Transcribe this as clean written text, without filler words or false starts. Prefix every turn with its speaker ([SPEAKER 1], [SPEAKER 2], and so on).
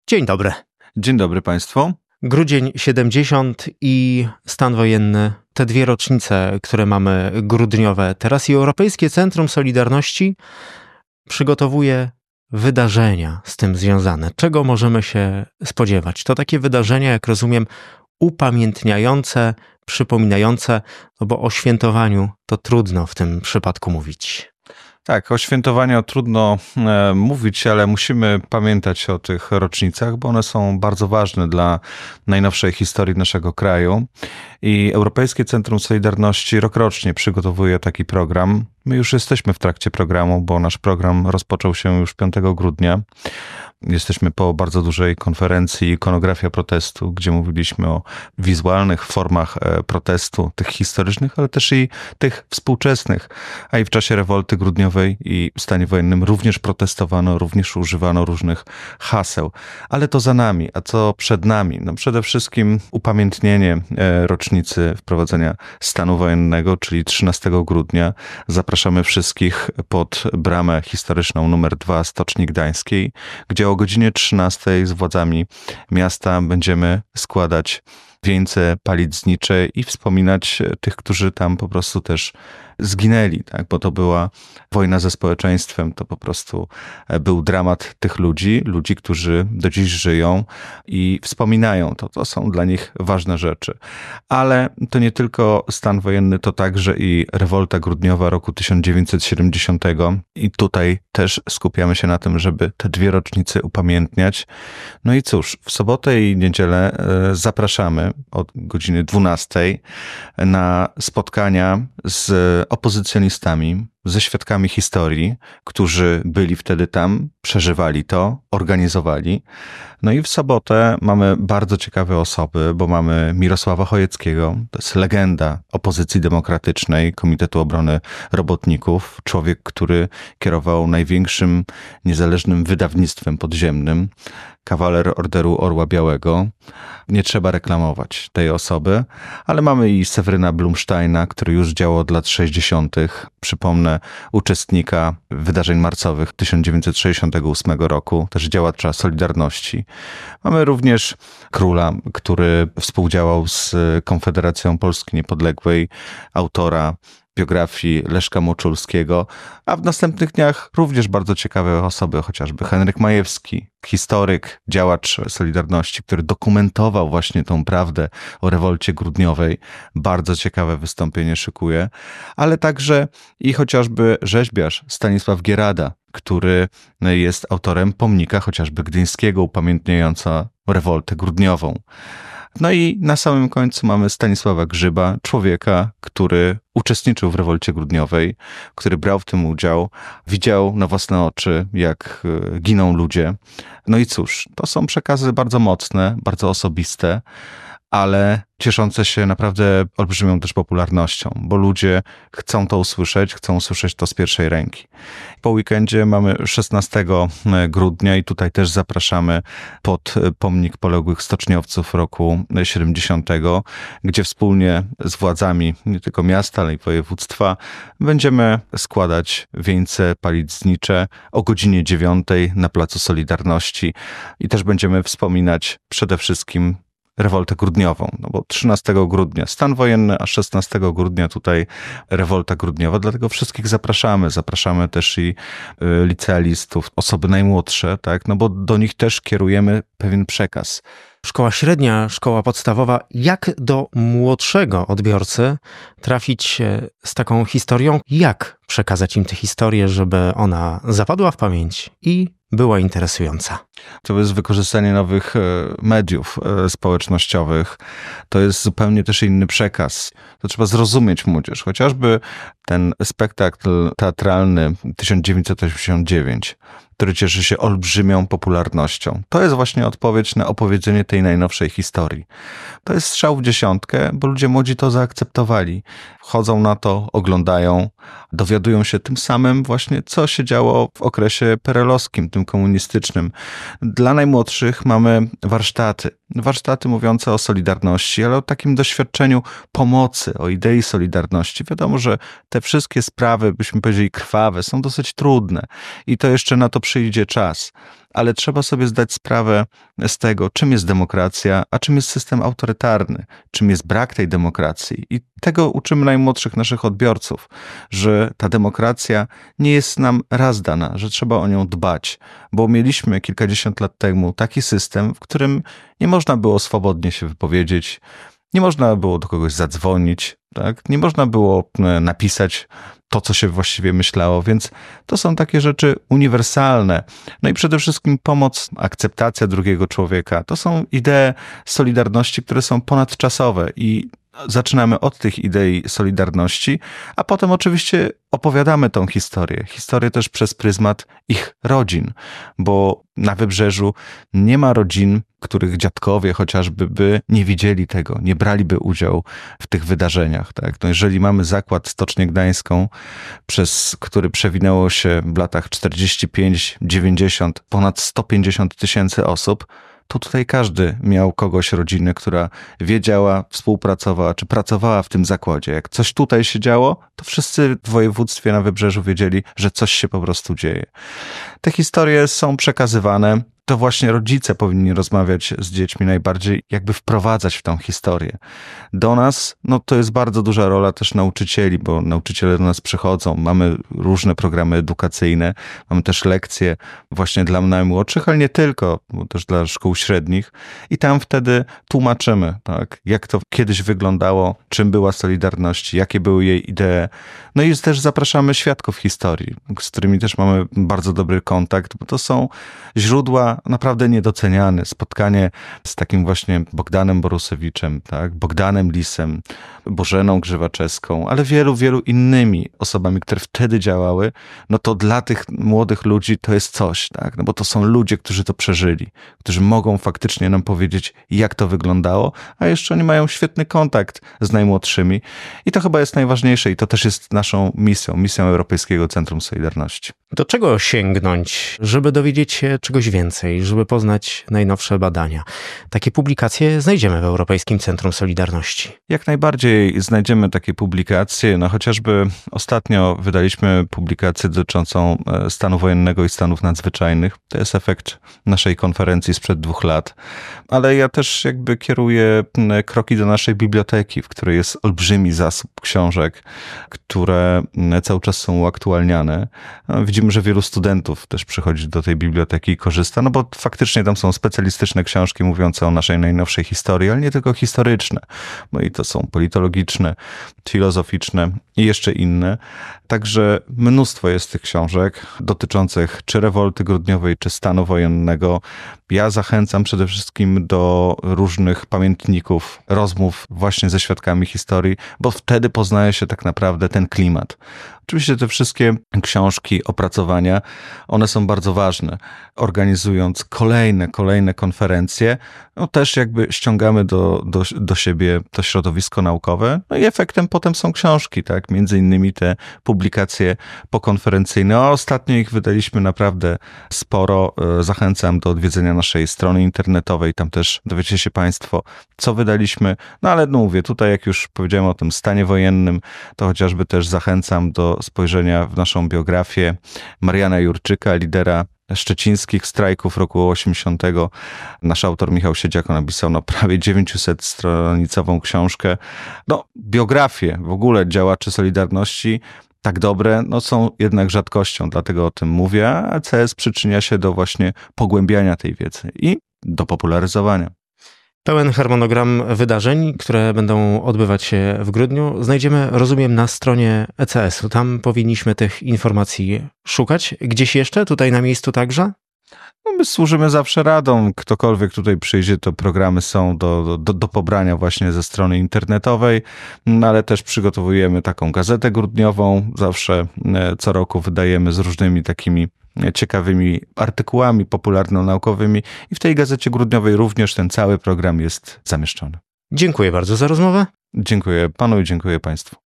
[SPEAKER 1] Dzień dobry.
[SPEAKER 2] Dzień dobry Państwu.
[SPEAKER 1] Grudzień 70 i stan wojenny. Te dwie rocznice, które mamy grudniowe teraz, i Europejskie Centrum Solidarności przygotowuje wydarzenia z tym związane. Czego możemy się spodziewać? To takie wydarzenia, jak rozumiem, upamiętniające, przypominające, no bo o świętowaniu to trudno w tym przypadku mówić.
[SPEAKER 2] Tak, o świętowaniu trudno mówić, ale musimy pamiętać o tych rocznicach, bo one są bardzo ważne dla najnowszej historii naszego kraju. I Europejskie Centrum Solidarności rokrocznie przygotowuje taki program. My już jesteśmy w trakcie programu, bo nasz program rozpoczął się już 5 grudnia. Jesteśmy po bardzo dużej konferencji Ikonografia Protestu, gdzie mówiliśmy o wizualnych formach protestu, tych historycznych, ale też i tych współczesnych. A i w czasie rewolty grudniowej i w stanie wojennym również protestowano, również używano różnych haseł. Ale to za nami, a co przed nami? No przede wszystkim upamiętnienie rocznicy wprowadzenia stanu wojennego, czyli 13 grudnia. Zapraszamy wszystkich pod bramę historyczną numer 2 Stoczni Gdańskiej, gdzie o godzinie 13 z władzami miasta będziemy składać wieńce palitznicze i wspominać tych, którzy tam po prostu też zginęli, tak? Bo to była wojna ze społeczeństwem, to po prostu był dramat tych ludzi, którzy do dziś żyją i wspominają to. To są dla nich ważne rzeczy. Ale to nie tylko stan wojenny, to także i rewolta grudniowa roku 1970 i tutaj też skupiamy się na tym, żeby te dwie rocznice upamiętniać. No i cóż, w sobotę i niedzielę zapraszamy od godziny 12 na spotkania z opozycjonistami, ze świadkami historii, którzy byli wtedy tam, przeżywali to, organizowali. No i w sobotę mamy bardzo ciekawe osoby, bo mamy Mirosława Chojeckiego, to jest legenda opozycji demokratycznej, Komitetu Obrony Robotników, człowiek, który kierował największym niezależnym wydawnictwem podziemnym, kawaler Orderu Orła Białego. Nie trzeba reklamować tej osoby, ale mamy i Seweryna Blumsteina, który już działał od lat 60. Przypomnę, uczestnika wydarzeń marcowych 1968 roku, też działacza Solidarności. Mamy również króla, który współdziałał z Konfederacją Polski Niepodległej, autora biografii Leszka Moczulskiego, a w następnych dniach również bardzo ciekawe osoby, chociażby Henryk Majewski, historyk, działacz Solidarności, który dokumentował właśnie tą prawdę o rewolcie grudniowej. Bardzo ciekawe wystąpienie szykuje, ale także i chociażby rzeźbiarz Stanisław Gierada, który jest autorem pomnika chociażby gdyńskiego upamiętniająca rewoltę grudniową. No i na samym końcu mamy Stanisława Grzyba, człowieka, który uczestniczył w rewolcie grudniowej, który brał w tym udział, widział na własne oczy, jak giną ludzie. No i cóż, to są przekazy bardzo mocne, bardzo osobiste, ale cieszące się naprawdę olbrzymią też popularnością, bo ludzie chcą to usłyszeć, chcą usłyszeć to z pierwszej ręki. Po weekendzie mamy 16 grudnia i tutaj też zapraszamy pod pomnik poległych stoczniowców roku 70, gdzie wspólnie z władzami nie tylko miasta, ale i województwa będziemy składać wieńce palitznicze o godzinie 9 na Placu Solidarności i też będziemy wspominać przede wszystkim rewoltę grudniową, no bo 13 grudnia stan wojenny, a 16 grudnia tutaj rewolta grudniowa, dlatego wszystkich zapraszamy też i licealistów, osoby najmłodsze, tak, no bo do nich też kierujemy pewien przekaz.
[SPEAKER 1] Szkoła średnia, szkoła podstawowa, jak do młodszego odbiorcy trafić z taką historią, jak przekazać im tę historię, żeby ona zapadła w pamięć i była interesująca.
[SPEAKER 2] To jest wykorzystanie nowych mediów społecznościowych. To jest zupełnie też inny przekaz. To trzeba zrozumieć młodzież. Chociażby ten spektakl teatralny 1989, który cieszy się olbrzymią popularnością. To jest właśnie odpowiedź na opowiedzenie tej najnowszej historii. To jest strzał w dziesiątkę, bo ludzie młodzi to zaakceptowali. Chodzą na to, oglądają, dowiadują się tym samym właśnie, co się działo w okresie perelowskim, tym komunistycznym. Dla najmłodszych mamy warsztaty mówiące o solidarności, ale o takim doświadczeniu pomocy, o idei solidarności. Wiadomo, że te wszystkie sprawy, byśmy powiedzieli krwawe, są dosyć trudne i to jeszcze na to przyjdzie czas. ale trzeba sobie zdać sprawę z tego, czym jest demokracja, a czym jest system autorytarny, czym jest brak tej demokracji. I tego uczymy najmłodszych naszych odbiorców, że ta demokracja nie jest nam raz dana, że trzeba o nią dbać, bo mieliśmy kilkadziesiąt lat temu taki system, w którym nie można było swobodnie się wypowiedzieć, nie można było do kogoś zadzwonić, tak? Nie można było napisać to, co się właściwie myślało, więc to są takie rzeczy uniwersalne. No i przede wszystkim pomoc, akceptacja drugiego człowieka. To są idee solidarności, które są ponadczasowe i zaczynamy od tych idei solidarności, a potem oczywiście opowiadamy tą historię. Historię też przez pryzmat ich rodzin, bo na Wybrzeżu nie ma rodzin, których dziadkowie chociażby by nie widzieli tego, nie braliby udziału w tych wydarzeniach. Tak? No jeżeli mamy zakład Stocznię Gdańską, przez który przewinęło się w latach 45-90 ponad 150 000 osób, to tutaj każdy miał kogoś, rodzinę, która wiedziała, współpracowała, czy pracowała w tym zakładzie. Jak coś tutaj się działo, to wszyscy w województwie na Wybrzeżu wiedzieli, że coś się po prostu dzieje. Te historie są przekazywane. To właśnie rodzice powinni rozmawiać z dziećmi najbardziej, jakby wprowadzać w tą historię. Do nas, no to jest bardzo duża rola też nauczycieli, bo nauczyciele do nas przychodzą, mamy różne programy edukacyjne, mamy też lekcje właśnie dla najmłodszych, ale nie tylko, bo też dla szkół średnich i tam wtedy tłumaczymy, tak, jak to kiedyś wyglądało, czym była Solidarność, jakie były jej idee. No i też zapraszamy świadków historii, z którymi też mamy bardzo dobry kontakt, bo to są źródła naprawdę niedoceniane. Spotkanie z takim właśnie Bogdanem Borusewiczem, tak? Bogdanem Lisem, Bożeną Grzywaczewską, ale wielu innymi osobami, które wtedy działały, no to dla tych młodych ludzi to jest coś, tak? No bo to są ludzie, którzy to przeżyli, którzy mogą faktycznie nam powiedzieć, jak to wyglądało, a jeszcze oni mają świetny kontakt z najmłodszymi i to chyba jest najważniejsze i to też jest naszą misją Europejskiego Centrum Solidarności.
[SPEAKER 1] Do czego sięgnąć, żeby dowiedzieć się czegoś więcej, żeby poznać najnowsze badania? Takie publikacje znajdziemy w Europejskim Centrum Solidarności.
[SPEAKER 2] Jak najbardziej znajdziemy takie publikacje. No chociażby ostatnio wydaliśmy publikację dotyczącą stanu wojennego i stanów nadzwyczajnych. To jest efekt naszej konferencji sprzed 2 lat. Ale ja też jakby kieruję kroki do naszej biblioteki, w której jest olbrzymi zasób książek, które cały czas są uaktualniane. Widzimy, że wielu studentów też przychodzi do tej biblioteki i korzysta, no bo faktycznie tam są specjalistyczne książki mówiące o naszej najnowszej historii, ale nie tylko historyczne, bo i to są politologiczne, filozoficzne i jeszcze inne. Także mnóstwo jest tych książek dotyczących czy rewolty grudniowej, czy stanu wojennego. Ja zachęcam przede wszystkim do różnych pamiętników, rozmów właśnie ze świadkami historii, bo wtedy poznaje się tak naprawdę ten klimat. Oczywiście te wszystkie książki, opracowania, one są bardzo ważne. Organizując kolejne konferencje, no też jakby ściągamy do siebie to środowisko naukowe, no i efektem potem są książki, tak? Między innymi te publikacje pokonferencyjne. A ostatnio ich wydaliśmy naprawdę sporo. Zachęcam do odwiedzenia naszej strony internetowej, tam też dowiecie się Państwo, co wydaliśmy. No ale no mówię, tutaj jak już powiedziałem o tym stanie wojennym, to chociażby też zachęcam do spojrzenia w naszą biografię Mariana Jurczyka, lidera szczecińskich strajków roku 80. Nasz autor Michał Siedziako napisał prawie 900-stronicową książkę. No, biografie w ogóle działaczy Solidarności tak dobre, no są jednak rzadkością, dlatego o tym mówię, a CS przyczynia się do właśnie pogłębiania tej wiedzy i do popularyzowania.
[SPEAKER 1] Pełen harmonogram wydarzeń, które będą odbywać się w grudniu, znajdziemy, rozumiem, na stronie ECS-u. Tam powinniśmy tych informacji szukać. Gdzieś jeszcze? Tutaj na miejscu także?
[SPEAKER 2] No my służymy zawsze radą. Ktokolwiek tutaj przyjdzie, to programy są do pobrania właśnie ze strony internetowej, no ale też przygotowujemy taką gazetę grudniową. Zawsze co roku wydajemy z różnymi takimi ciekawymi artykułami popularno-naukowymi i w tej gazecie grudniowej również ten cały program jest zamieszczony.
[SPEAKER 1] Dziękuję bardzo za rozmowę.
[SPEAKER 2] Dziękuję panu i dziękuję państwu.